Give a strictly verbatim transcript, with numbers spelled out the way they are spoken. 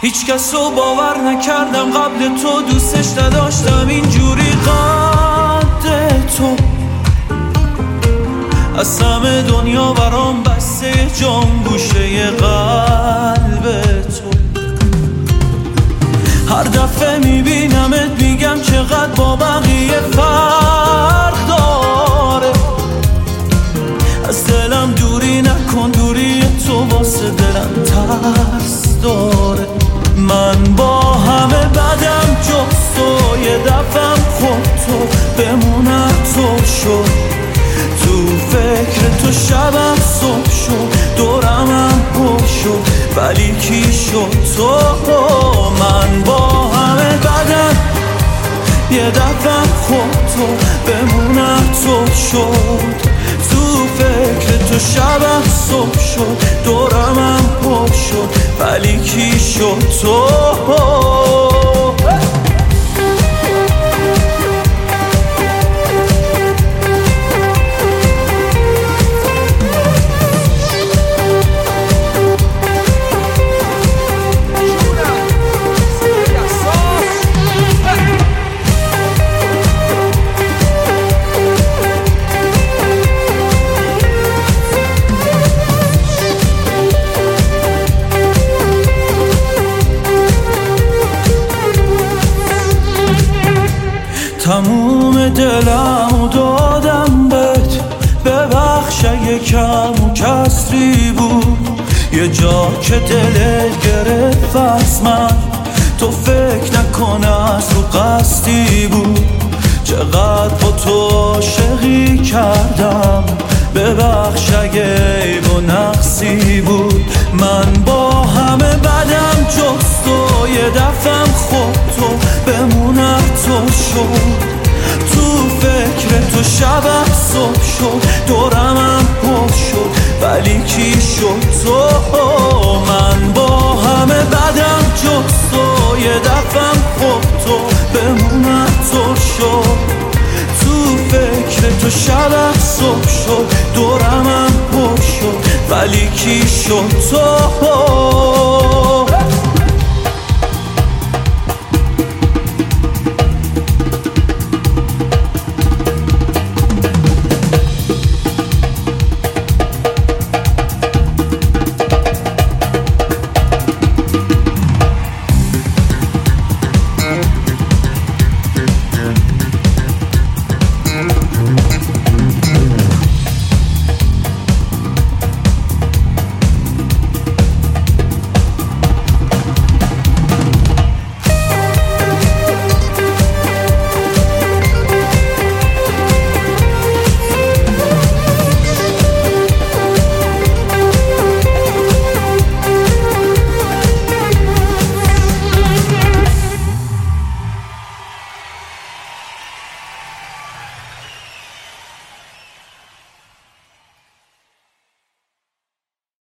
هیچ کس رو باور نکردم قبل تو، دوستش نداشتم اینجوری قد تو. از همه دنیا برام بسته جام گوشه قلب تو. هر دفعه میبینمت میگم چقدر با بقیه فرق داره. از دلم دوری نکن، دوری تو واسه دلم ترس داره. من با همه بدم جز تو، یه دفعم خود تو بمونم تو شد. تو فکر تو شبم صبح شد، دورمم پر شد ولی کی شد تو. من با همه بدم یه دفعم خود تو بمونم تو شد. تو فکر تو شبم صبح شد، دورمم پر شد ولی کی شد تو. تموم دلم دادم بهت، ببخش اگه کم و کسری بود. یه جا که دلت گرفت از من، تو فکر نکن از تو قصدی بود. چقدر با تو عاشقی کردم، ببخش اگه عیب و نقصی بود. من با همه بدم جز تو، یه دفعم خود تو بمونم تو شد. تو فکر تو شبم صبح شد، دورمم پر شد ولی کی شد تو. من با همه بدم جز تو، یه دفعم خود تو بمونم تو شد. تو فکر تو شبم صبح شد، دورمم پر شد ولی کی شد تو.